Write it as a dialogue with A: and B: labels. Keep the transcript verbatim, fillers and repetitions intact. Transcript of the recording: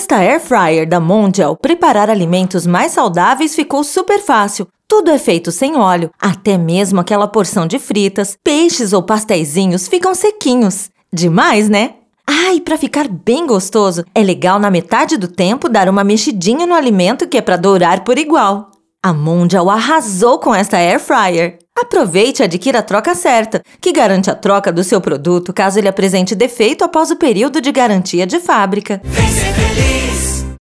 A: esta Air Fryer da Mondial, preparar alimentos mais saudáveis ficou super fácil. Tudo é feito sem óleo, até mesmo aquela porção de fritas, peixes ou pasteizinhos ficam sequinhos. Demais, né? Ah, e para ficar bem gostoso, é legal na metade do tempo dar uma mexidinha no alimento que é para dourar por igual. A Mondial arrasou com esta Air Fryer. Aproveite e adquira a troca certa, que garante a troca do seu produto caso ele apresente defeito após o período de garantia de fábrica.
B: Vem ser feliz!